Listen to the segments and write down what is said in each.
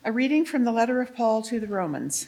A reading from the letter of Paul to the Romans.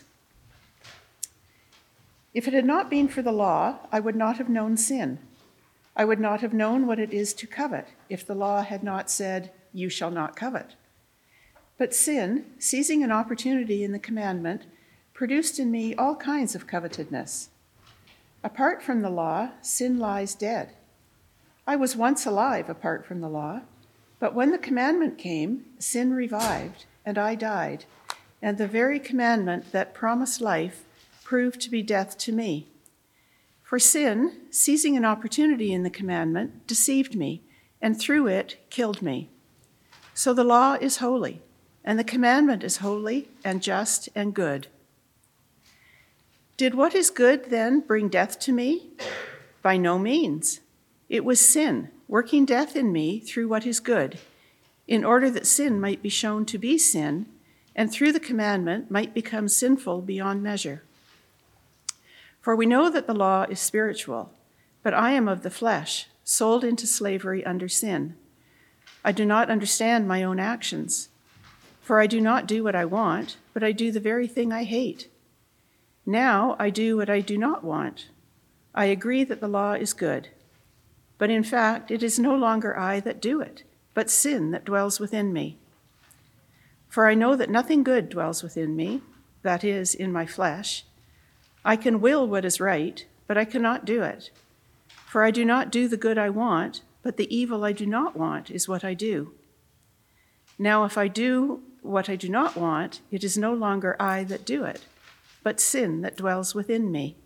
If it had not been for the law, I would not have known sin. I would not have known what it is to covet if the law had not said, "You shall not covet." But sin, seizing an opportunity in the commandment, produced in me all kinds of covetousness. Apart from the law, sin lies dead. I was once alive apart from the law, but when the commandment came, sin revived, and I died, and the very commandment that promised life proved to be death to me. For sin, seizing an opportunity in the commandment, deceived me, and through it killed me. So the law is holy, and the commandment is holy and just and good. Did what is good then bring death to me? By no means. It was sin, working death in me through what is good, in order that sin might be shown to be sin, and through the commandment might become sinful beyond measure. For we know that the law is spiritual, but I am of the flesh, sold into slavery under sin. I do not understand my own actions, for I do not do what I want, but I do the very thing I hate. Now I do what I do not want. I agree that the law is good, but in fact it is no longer I that do it, but sin that dwells within me. For I know that nothing good dwells within me, that is, in my flesh. I can will what is right, but I cannot do it. For I do not do the good I want, but the evil I do not want is what I do. Now if I do what I do not want, it is no longer I that do it, but sin that dwells within me.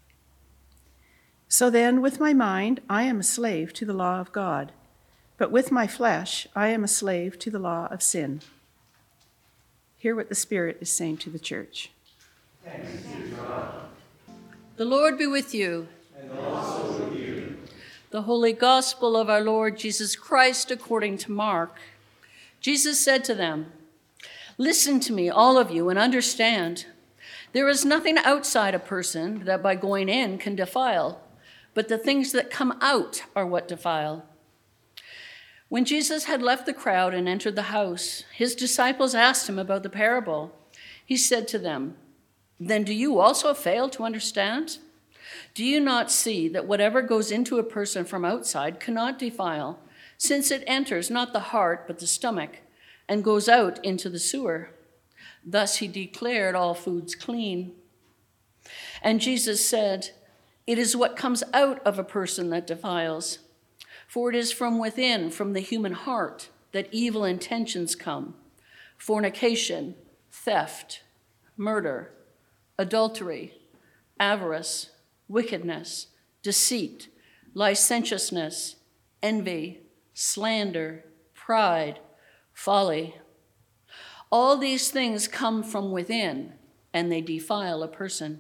So then, with my mind, I am a slave to the law of God, but with my flesh, I am a slave to the law of sin. Hear what the Spirit is saying to the church. Thanks be to God. The Lord be with you. And also with you. The Holy Gospel of our Lord Jesus Christ according to Mark. Jesus said to them, "Listen to me, all of you, and understand. There is nothing outside a person that by going in can defile, but the things that come out are what defile." When Jesus had left the crowd and entered the house, his disciples asked him about the parable. He said to them, "Then do you also fail to understand? Do you not see that whatever goes into a person from outside cannot defile, since it enters not the heart but the stomach, and goes out into the sewer?" Thus he declared all foods clean. And Jesus said, "It is what comes out of a person that defiles. For it is from within, from the human heart, that evil intentions come: fornication, theft, murder, adultery, avarice, wickedness, deceit, licentiousness, envy, slander, pride, folly. All these things come from within, and they defile a person."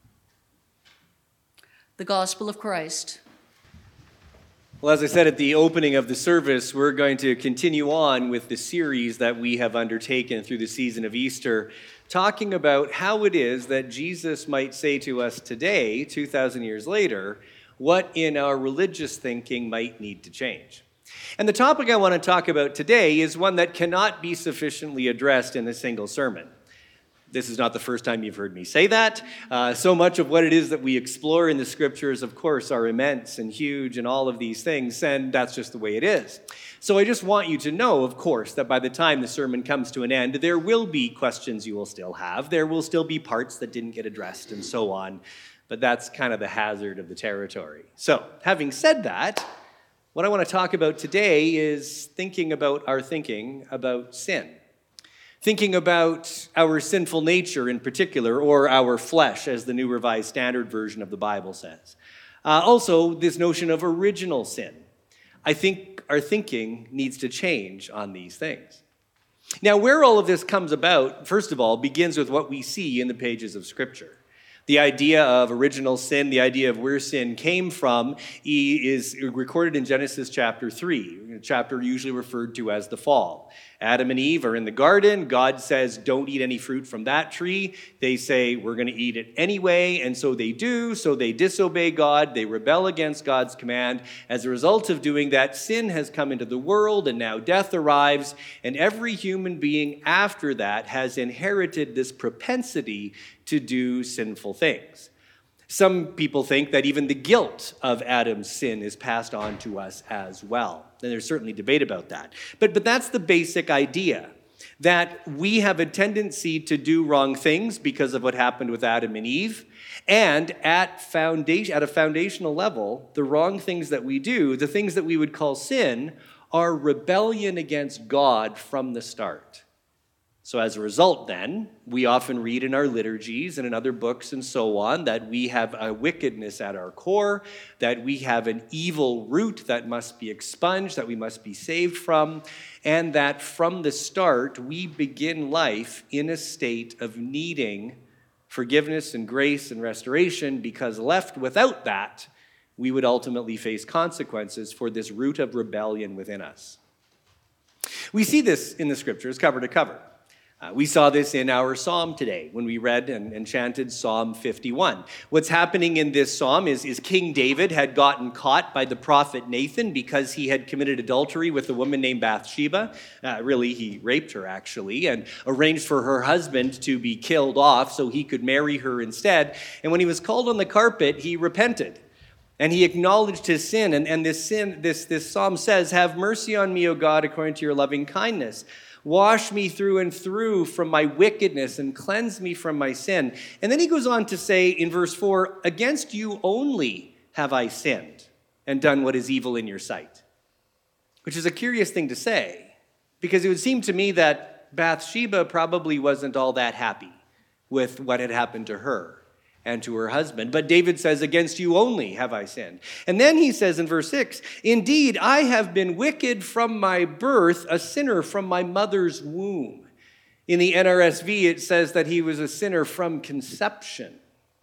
The Gospel of Christ. Well, as I said at the opening of the service, we're going to continue on with the series that we have undertaken through the season of Easter, talking about how it is that Jesus might say to us today, 2,000 years later, what in our religious thinking might need to change. And the topic I want to talk about today is one that cannot be sufficiently addressed in a single sermon. This is not the first time you've heard me say that. So much of what it is that we explore in the scriptures, of course, are immense and huge and all of these things, and that's just the way it is. So I just want you to know, of course, that by the time the sermon comes to an end, there will be questions you will still have. There will still be parts that didn't get addressed and so on, but that's kind of the hazard of the territory. So having said that, what I want to talk about today is thinking about our thinking about sin. Thinking about our sinful nature in particular, or our flesh, as the New Revised Standard Version of the Bible says. Also, this notion of original sin. I think our thinking needs to change on these things. Now, where all of this comes about, first of all, begins with what we see in the pages of Scripture. The idea of original sin, the idea of where sin came from, is recorded in Genesis chapter 3. chapter usually referred to as the fall. Adam and Eve are in the garden. God says, don't eat any fruit from that tree. They say, we're going to eat it anyway, and so they do. So they disobey God. They rebel against God's command. As a result of doing that, sin has come into the world, and now death arrives. And every human being after that has inherited this propensity to do sinful things. Some people think that even the guilt of Adam's sin is passed on to us as well. And there's certainly debate about that. But that's the basic idea, that we have a tendency to do wrong things because of what happened with Adam and Eve. And at a foundational level, the wrong things that we do, the things that we would call sin, are rebellion against God from the start. So as a result, then, we often read in our liturgies and in other books and so on that we have a wickedness at our core, that we have an evil root that must be expunged, that we must be saved from, and that from the start, we begin life in a state of needing forgiveness and grace and restoration, because left without that, we would ultimately face consequences for this root of rebellion within us. We see this in the scriptures cover to cover. We saw this in our psalm today when we read and chanted Psalm 51. What's happening in this psalm is King David had gotten caught by the prophet Nathan because he had committed adultery with a woman named Bathsheba. Really, he raped her, actually, and arranged for her husband to be killed off so he could marry her instead. And when he was called on the carpet, he repented. And he acknowledged his sin. And this psalm says, "Have mercy on me, O God, according to your loving kindness. Wash me through and through from my wickedness and cleanse me from my sin." And then he goes on to say in verse 4, "Against you only have I sinned and done what is evil in your sight." Which is a curious thing to say, because it would seem to me that Bathsheba probably wasn't all that happy with what had happened to her and to her husband. But David says, "Against you only have I sinned." And then he says in verse 6, "Indeed, I have been wicked from my birth, a sinner from my mother's womb." In the NRSV, it says that he was a sinner from conception.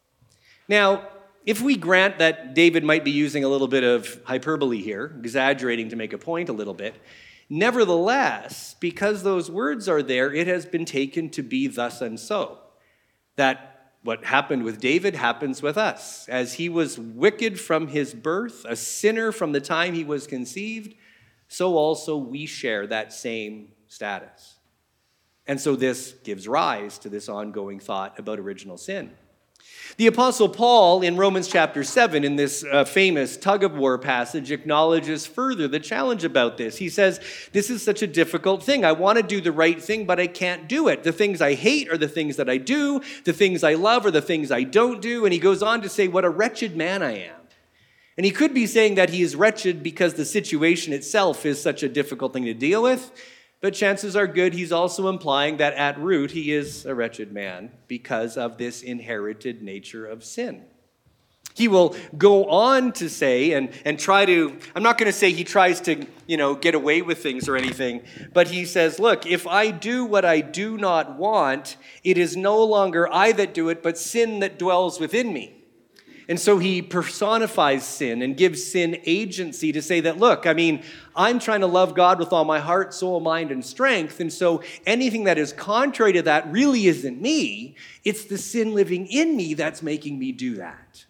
Now, if we grant that David might be using a little bit of hyperbole here, exaggerating to make a point a little bit, nevertheless, because those words are there, it has been taken to be thus and so, that what happened with David happens with us. As he was wicked from his birth, a sinner from the time he was conceived, so also we share that same status. And so this gives rise to this ongoing thought about original sin. The Apostle Paul in Romans chapter 7, in this famous tug-of-war passage, acknowledges further the challenge about this. He says, this is such a difficult thing. I want to do the right thing, but I can't do it. The things I hate are the things that I do. The things I love are the things I don't do. And he goes on to say, what a wretched man I am. And he could be saying that he is wretched because the situation itself is such a difficult thing to deal with. But chances are good he's also implying that at root he is a wretched man because of this inherited nature of sin. He will go on to say and try to, I'm not going to say he tries to, get away with things or anything, but he says, look, if I do what I do not want, it is no longer I that do it, but sin that dwells within me. And so he personifies sin and gives sin agency to say that, look, I'm trying to love God with all my heart, soul, mind, and strength. And so anything that is contrary to that really isn't me. It's the sin living in me that's making me do that.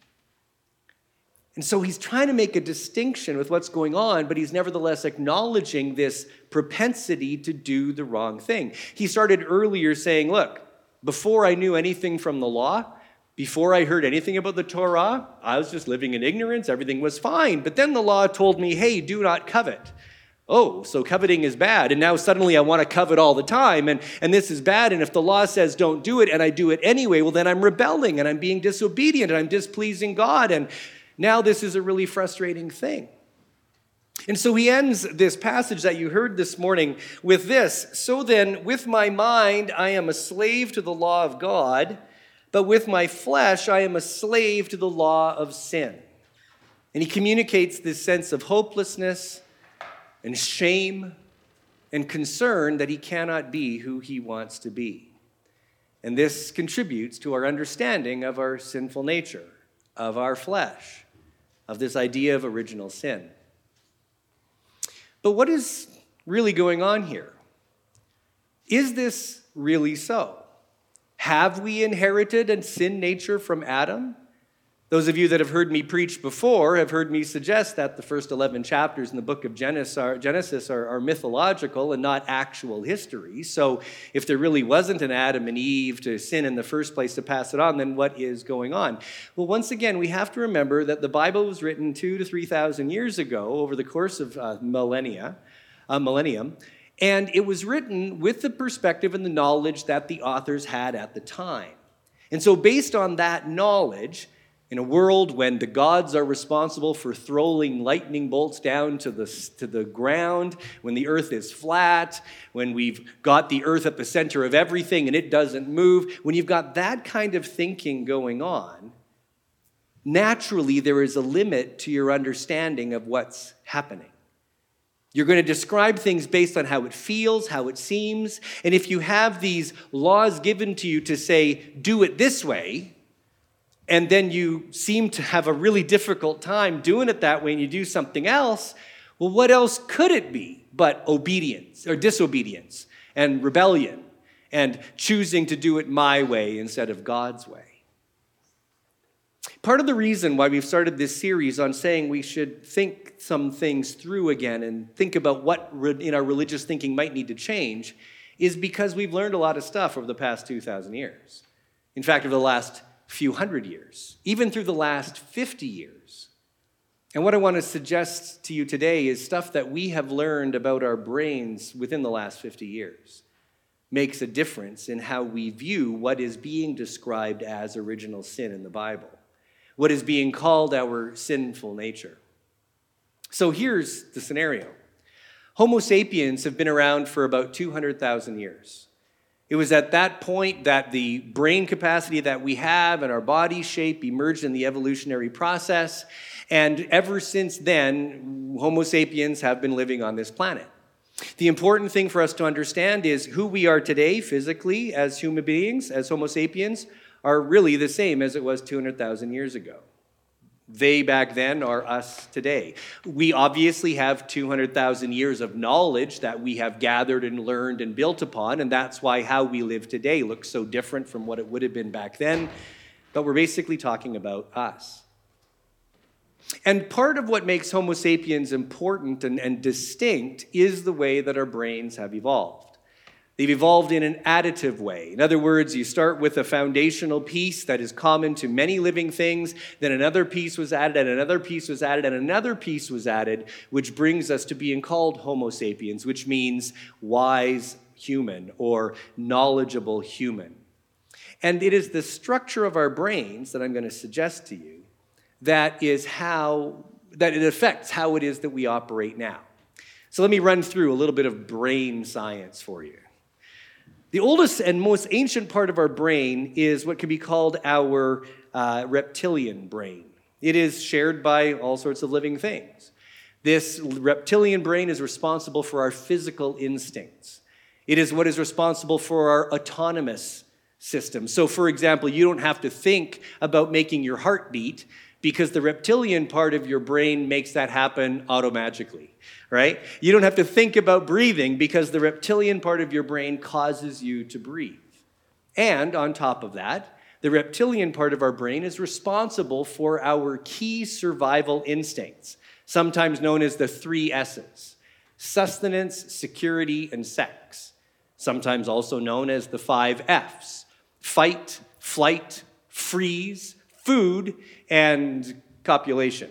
And so he's trying to make a distinction with what's going on, but he's nevertheless acknowledging this propensity to do the wrong thing. He started earlier saying, look, before I knew anything from the law, before I heard anything about the Torah, I was just living in ignorance. Everything was fine. But then the law told me, hey, do not covet. Oh, so coveting is bad. And now suddenly I want to covet all the time. And this is bad. And if the law says don't do it and I do it anyway, well, then I'm rebelling and I'm being disobedient and I'm displeasing God. And now this is a really frustrating thing. And so he ends this passage that you heard this morning with this. So then, with my mind, I am a slave to the law of God, but with my flesh, I am a slave to the law of sin. And he communicates this sense of hopelessness and shame and concern that he cannot be who he wants to be. And this contributes to our understanding of our sinful nature, of our flesh, of this idea of original sin. But what is really going on here? Is this really so? Have we inherited a sin nature from Adam? Those of you that have heard me preach before have heard me suggest that the first 11 chapters in the book of Genesis are mythological and not actual history. So if there really wasn't an Adam and Eve to sin in the first place to pass it on, then what is going on? Well, once again, we have to remember that the Bible was written 2,000 to 3,000 years ago over the course of millennium, and it was written with the perspective and the knowledge that the authors had at the time. And so based on that knowledge, in a world when the gods are responsible for throwing lightning bolts down to the ground, when the earth is flat, when we've got the earth at the center of everything and it doesn't move, when you've got that kind of thinking going on, naturally there is a limit to your understanding of what's happening. You're going to describe things based on how it feels, how it seems, and if you have these laws given to you to say, do it this way, and then you seem to have a really difficult time doing it that way and you do something else, well, what else could it be but obedience or disobedience and rebellion and choosing to do it my way instead of God's way? Part of the reason why we've started this series on saying we should think some things through again and think about what in our religious thinking might need to change is because we've learned a lot of stuff over the past 2,000 years. In fact, over the last few hundred years, even through the last 50 years. And what I want to suggest to you today is stuff that we have learned about our brains within the last 50 years makes a difference in how we view what is being described as original sin in the Bible, what is being called our sinful nature. So here's the scenario. Homo sapiens have been around for about 200,000 years. It was at that point that the brain capacity that we have and our body shape emerged in the evolutionary process. And ever since then, Homo sapiens have been living on this planet. The important thing for us to understand is who we are today physically as human beings, as Homo sapiens, are really the same as it was 200,000 years ago. They back then are us today. We obviously have 200,000 years of knowledge that we have gathered and learned and built upon, and that's why how we live today looks so different from what it would have been back then. But we're basically talking about us. And part of what makes Homo sapiens important and distinct is the way that our brains have evolved. They've evolved in an additive way. In other words, you start with a foundational piece that is common to many living things, then another piece was added, and another piece was added, and another piece was added, which brings us to being called Homo sapiens, which means wise human or knowledgeable human. And it is the structure of our brains that I'm going to suggest to you that it affects how it is that we operate now. So let me run through a little bit of brain science for you. The oldest and most ancient part of our brain is what can be called our reptilian brain. It is shared by all sorts of living things. This reptilian brain is responsible for our physical instincts. It is what is responsible for our autonomous system. So, for example, you don't have to think about making your heart beat because the reptilian part of your brain makes that happen automagically, right? You don't have to think about breathing because the reptilian part of your brain causes you to breathe. And on top of that, the reptilian part of our brain is responsible for our key survival instincts, sometimes known as the 3 S's: sustenance, security, and sex. Sometimes also known as the 5 F's: fight, flight, freeze, food, and copulation.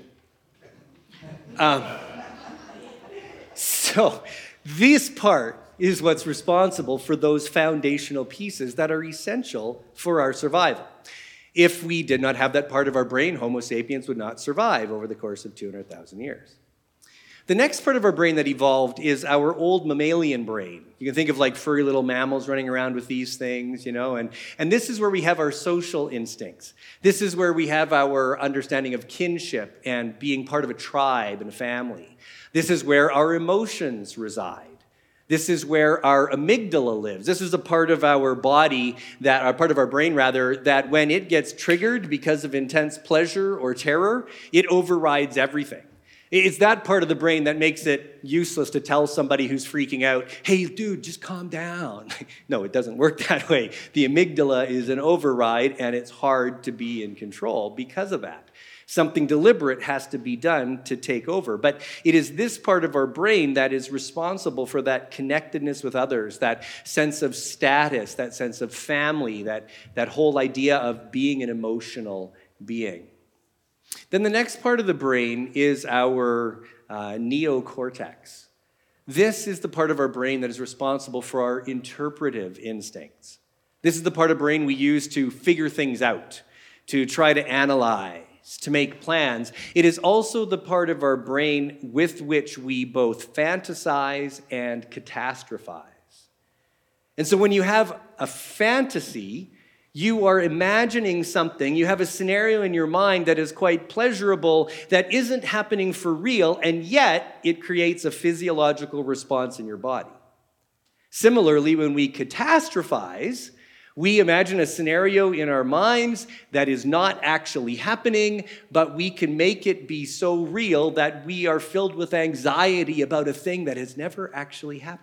So this part is what's responsible for those foundational pieces that are essential for our survival. If we did not have that part of our brain, Homo sapiens would not survive over the course of 200,000 years. The next part of our brain that evolved is our old mammalian brain. You can think of like furry little mammals running around with these things, and this is where we have our social instincts. This is where we have our understanding of kinship and being part of a tribe and a family. This is where our emotions reside. This is where our amygdala lives. This is a part of our body, part of our brain rather, that when it gets triggered because of intense pleasure or terror, it overrides everything. It's that part of the brain that makes it useless to tell somebody who's freaking out, hey, dude, just calm down. No, it doesn't work that way. The amygdala is an override, and it's hard to be in control because of that. Something deliberate has to be done to take over. But it is this part of our brain that is responsible for that connectedness with others, that sense of status, that sense of family, that whole idea of being an emotional being. Then the next part of the brain is our neocortex. This is the part of our brain that is responsible for our interpretive instincts. This is the part of the brain we use to figure things out, to try to analyze, to make plans. It is also the part of our brain with which we both fantasize and catastrophize. And so when you have a fantasy, you are imagining something, you have a scenario in your mind that is quite pleasurable, that isn't happening for real, and yet it creates a physiological response in your body. Similarly, when we catastrophize, we imagine a scenario in our minds that is not actually happening, but we can make it be so real that we are filled with anxiety about a thing that has never actually happened.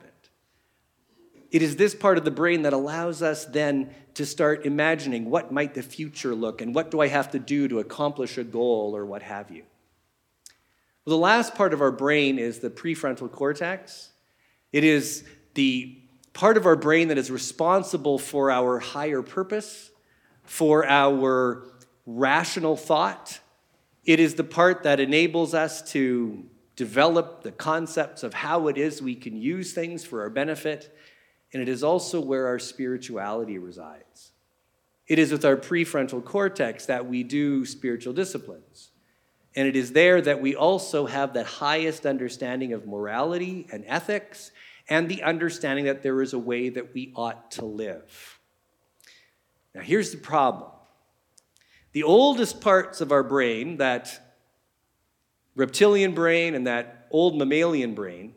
It is this part of the brain that allows us then to start imagining what might the future look and what do I have to do to accomplish a goal or what have you. Well, the last part of our brain is the prefrontal cortex. It is the part of our brain that is responsible for our higher purpose, for our rational thought. It is the part that enables us to develop the concepts of how it is we can use things for our benefit. And it is also where our spirituality resides. It is with our prefrontal cortex that we do spiritual disciplines. And it is there that we also have the highest understanding of morality and ethics and the understanding that there is a way that we ought to live. Now, here's the problem. The oldest parts of our brain, that reptilian brain and that old mammalian brain,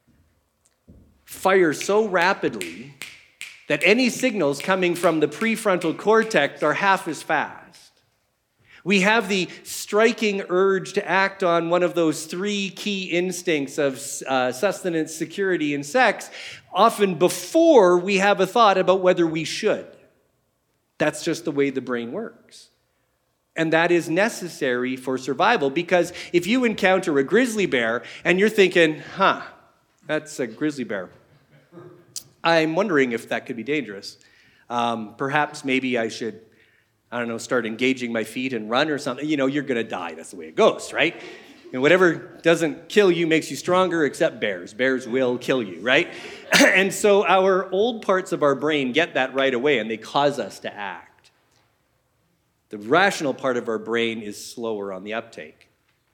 fire so rapidly that any signals coming from the prefrontal cortex are half as fast. We have the striking urge to act on one of those three key instincts of sustenance, security, and sex, often before we have a thought about whether we should. That's just the way the brain works. And that is necessary for survival, because if you encounter a grizzly bear and you're thinking, that's a grizzly bear, I'm wondering if that could be dangerous. Perhaps maybe I should, start engaging my feet and run or something. You're going to die. That's the way it goes, right? And whatever doesn't kill you makes you stronger, except bears. Bears will kill you, right? And so our old parts of our brain get that right away, and they cause us to act. The rational part of our brain is slower on the uptake.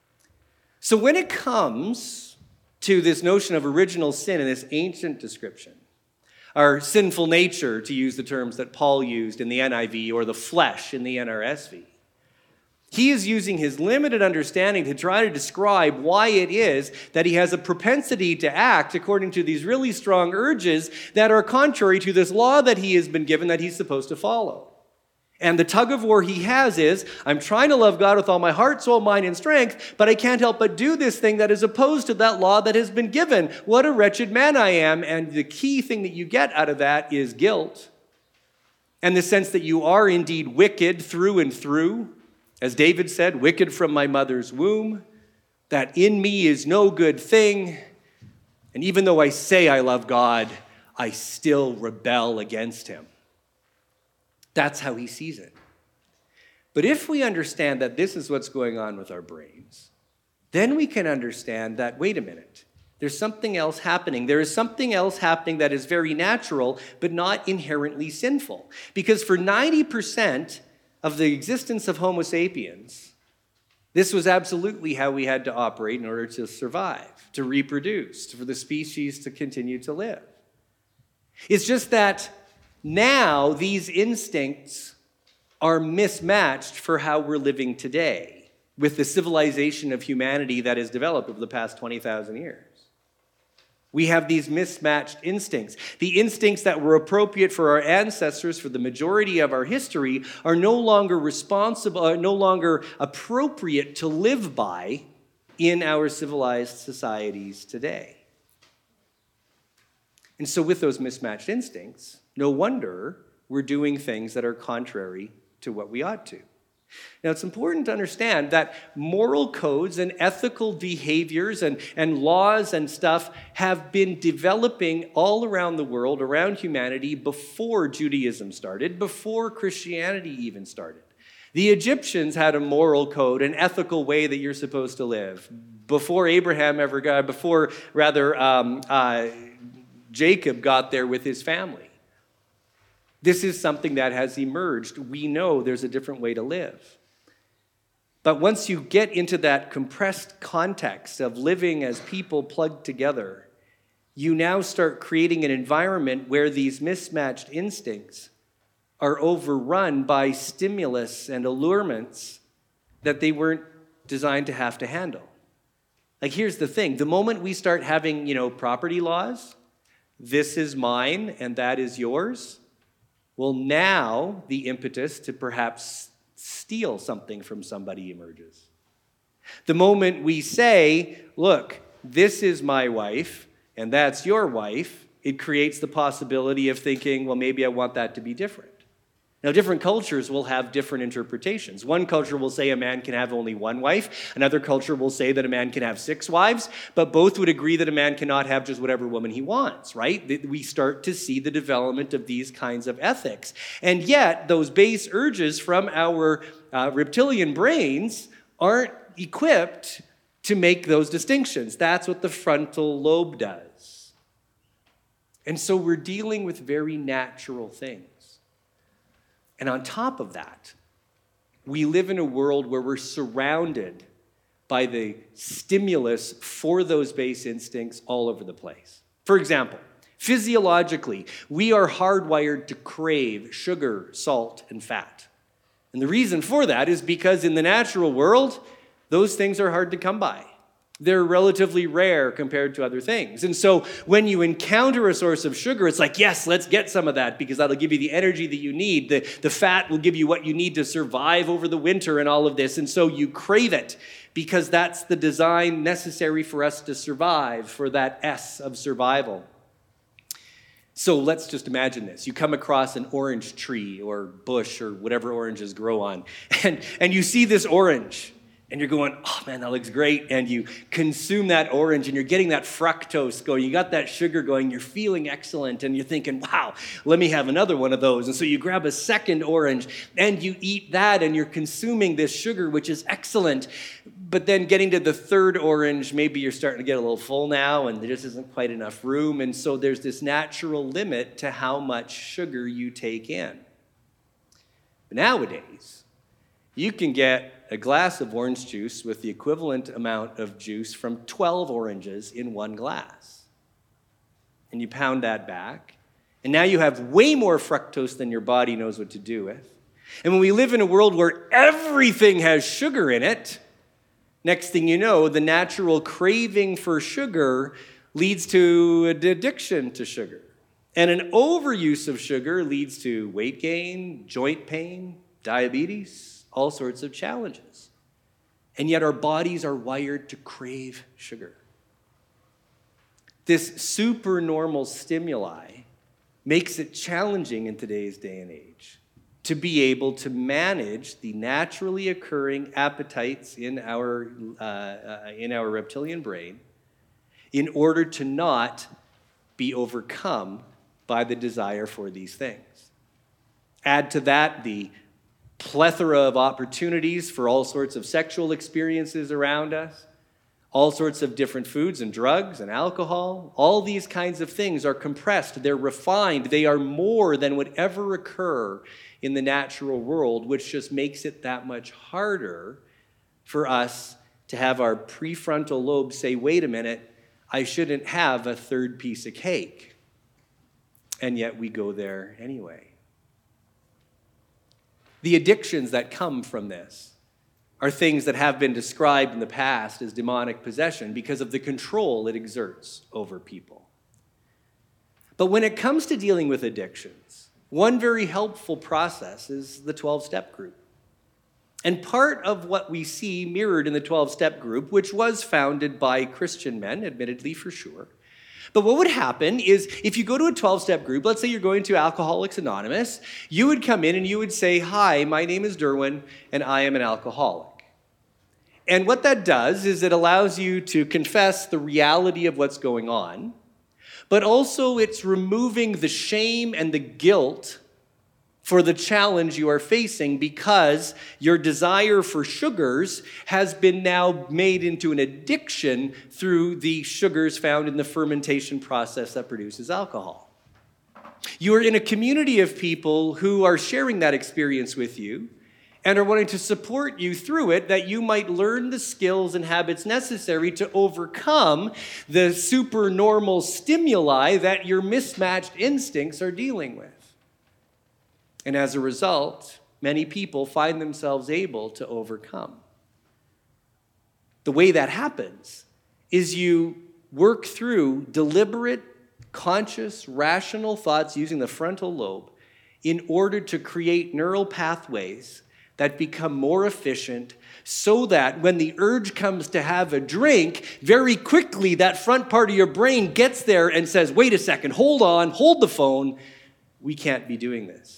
So when it comes to this notion of original sin in this ancient description, our sinful nature, to use the terms that Paul used in the NIV, or the flesh in the NRSV, he is using his limited understanding to try to describe why it is that he has a propensity to act according to these really strong urges that are contrary to this law that he has been given that he's supposed to follow. And the tug of war he has is, I'm trying to love God with all my heart, soul, mind, and strength, but I can't help but do this thing that is opposed to that law that has been given. What a wretched man I am. And the key thing that you get out of that is guilt, and the sense that you are indeed wicked through and through. As David said, wicked from my mother's womb, that in me is no good thing. And even though I say I love God, I still rebel against him. That's how he sees it. But if we understand that this is what's going on with our brains, then we can understand that, wait a minute, there's something else happening. There is something else happening that is very natural, but not inherently sinful. Because for 90% of the existence of Homo sapiens, this was absolutely how we had to operate in order to survive, to reproduce, for the species to continue to live. It's just that now these instincts are mismatched for how we're living today with the civilization of humanity that has developed over the past 20,000 years. We have these mismatched instincts. The instincts that were appropriate for our ancestors for the majority of our history are no longer appropriate to live by in our civilized societies today. And so with those mismatched instincts, no wonder we're doing things that are contrary to what we ought to. Now, it's important to understand that moral codes and ethical behaviors and laws and stuff have been developing all around the world, around humanity, before Judaism started, before Christianity even started. The Egyptians had a moral code, an ethical way that you're supposed to live. Before Jacob got there with his family. This is something that has emerged. We know there's a different way to live. But once you get into that compressed context of living as people plugged together, you now start creating an environment where these mismatched instincts are overrun by stimulus and allurements that they weren't designed to have to handle. Like, here's the thing. The moment we start having, property laws, this is mine and that is yours, well, now the impetus to perhaps steal something from somebody emerges. The moment we say, look, this is my wife and that's your wife, it creates the possibility of thinking, well, maybe I want that to be different. Now, different cultures will have different interpretations. One culture will say a man can have only one wife. Another culture will say that a man can have 6 wives. But both would agree that a man cannot have just whatever woman he wants, right? We start to see the development of these kinds of ethics. And yet, those base urges from our reptilian brains aren't equipped to make those distinctions. That's what the frontal lobe does. And so we're dealing with very natural things. And on top of that, we live in a world where we're surrounded by the stimulus for those base instincts all over the place. For example, physiologically, we are hardwired to crave sugar, salt, and fat. And the reason for that is because in the natural world, those things are hard to come by. They're relatively rare compared to other things. And so when you encounter a source of sugar, it's like, yes, let's get some of that because that'll give you the energy that you need. The fat will give you what you need to survive over the winter and all of this. And so you crave it because that's the design necessary for us to survive, for that S of survival. So let's just imagine this. You come across an orange tree or bush or whatever oranges grow on, and you see this orange. And you're going, oh man, that looks great. And you consume that orange and you're getting that fructose going. You got that sugar going. You're feeling excellent. And you're thinking, wow, let me have another one of those. And so you grab a second orange and you eat that and you're consuming this sugar, which is excellent. But then getting to the third orange, maybe you're starting to get a little full now and there just isn't quite enough room. And so there's this natural limit to how much sugar you take in. But nowadays, you can get a glass of orange juice with the equivalent amount of juice from 12 oranges in one glass. And you pound that back, and now you have way more fructose than your body knows what to do with. And when we live in a world where everything has sugar in it, next thing you know, the natural craving for sugar leads to an addiction to sugar. And an overuse of sugar leads to weight gain, joint pain, diabetes, all sorts of challenges. And yet our bodies are wired to crave sugar. This supernormal stimuli makes it challenging in today's day and age to be able to manage the naturally occurring appetites in our reptilian brain in order to not be overcome by the desire for these things. Add to that the plethora of opportunities for all sorts of sexual experiences around us, all sorts of different foods and drugs and alcohol. All these kinds of things are compressed, they're refined, they are more than would ever occur in the natural world, which just makes it that much harder for us to have our prefrontal lobe say, wait a minute, I shouldn't have a third piece of cake. And yet we go there anyway. The addictions that come from this are things that have been described in the past as demonic possession because of the control it exerts over people. But when it comes to dealing with addictions, one very helpful process is the 12-step group. And part of what we see mirrored in the 12-step group, which was founded by Christian men, admittedly for sure. But what would happen is if you go to a 12-step group, let's say you're going to Alcoholics Anonymous, you would come in and you would say, "Hi, my name is Derwin, and I am an alcoholic." And what that does is it allows you to confess the reality of what's going on, but also it's removing the shame and the guilt for the challenge you are facing because your desire for sugars has been now made into an addiction through the sugars found in the fermentation process that produces alcohol. You are in a community of people who are sharing that experience with you and are wanting to support you through it, that you might learn the skills and habits necessary to overcome the supernormal stimuli that your mismatched instincts are dealing with. And as a result, many people find themselves able to overcome. The way that happens is you work through deliberate, conscious, rational thoughts using the frontal lobe in order to create neural pathways that become more efficient so that when the urge comes to have a drink, very quickly that front part of your brain gets there and says, "Wait a second, hold on, hold the phone. We can't be doing this."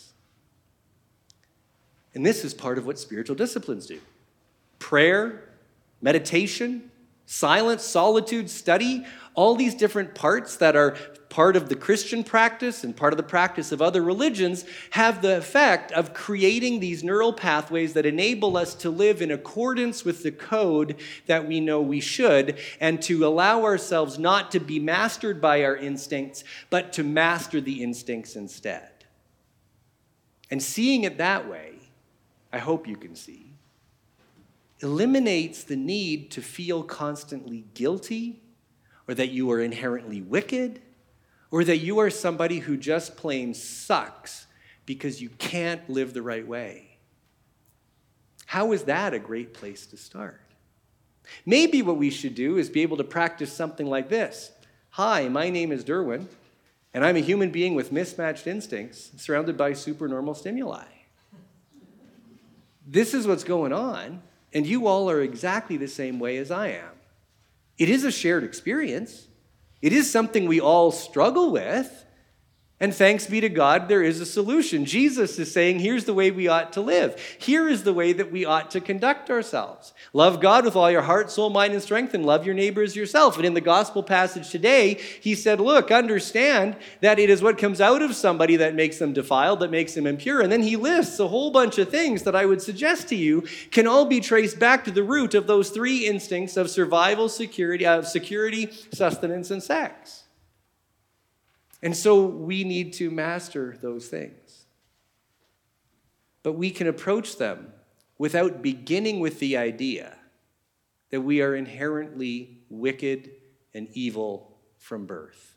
And this is part of what spiritual disciplines do. Prayer, meditation, silence, solitude, study, all these different parts that are part of the Christian practice and part of the practice of other religions have the effect of creating these neural pathways that enable us to live in accordance with the code that we know we should, and to allow ourselves not to be mastered by our instincts, but to master the instincts instead. And seeing it that way, I hope you can see, eliminates the need to feel constantly guilty, or that you are inherently wicked, or that you are somebody who just plain sucks because you can't live the right way. How is that a great place to start? Maybe what we should do is be able to practice something like this. "Hi, my name is Derwin, and I'm a human being with mismatched instincts surrounded by supernormal stimuli. This is what's going on, and you all are exactly the same way as I am." It is a shared experience. It is something we all struggle with. And thanks be to God, there is a solution. Jesus is saying, here's the way we ought to live. Here is the way that we ought to conduct ourselves. Love God with all your heart, soul, mind, and strength, and love your neighbor as yourself. And in the gospel passage today, he said, look, understand that it is what comes out of somebody that makes them defiled, that makes them impure. And then he lists a whole bunch of things that I would suggest to you can all be traced back to the root of those three instincts of survival, security, sustenance, and sex. And so we need to master those things. But we can approach them without beginning with the idea that we are inherently wicked and evil from birth.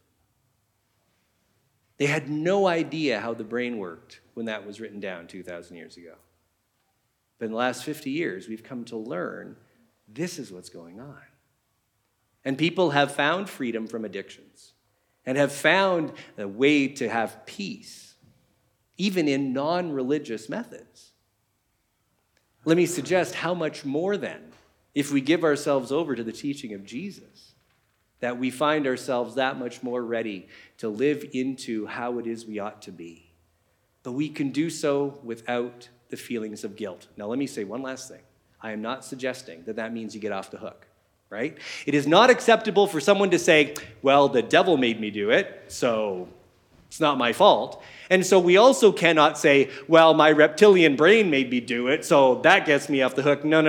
They had no idea how the brain worked when that was written down 2,000 years ago. But in the last 50 years, we've come to learn this is what's going on. And people have found freedom from addictions and have found a way to have peace, even in non-religious methods. Let me suggest how much more then, if we give ourselves over to the teaching of Jesus, that we find ourselves that much more ready to live into how it is we ought to be. But we can do so without the feelings of guilt. Now, let me say one last thing. I am not suggesting that that means you get off the hook. Right? It is not acceptable for someone to say, well, the devil made me do it, so it's not my fault. And so we also cannot say, well, my reptilian brain made me do it, so that gets me off the hook. No.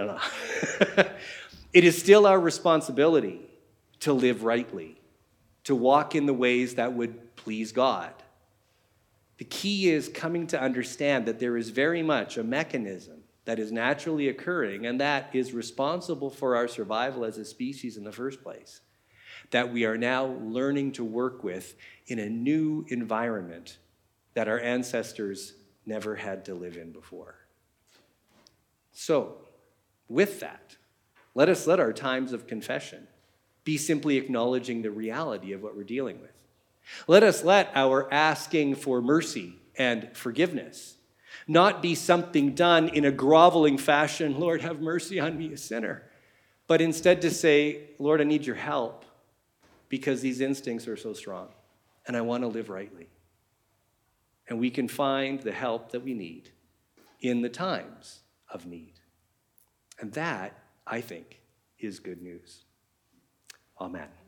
It is still our responsibility to live rightly, to walk in the ways that would please God. The key is coming to understand that there is very much a mechanism that is naturally occurring, and that is responsible for our survival as a species in the first place, that we are now learning to work with in a new environment that our ancestors never had to live in before. So, with that, let us let our times of confession be simply acknowledging the reality of what we're dealing with. Let us let our asking for mercy and forgiveness not be something done in a groveling fashion, Lord, have mercy on me, a sinner, but instead to say, Lord, I need your help because these instincts are so strong and I want to live rightly. And we can find the help that we need in the times of need. And that, I think, is good news. Amen.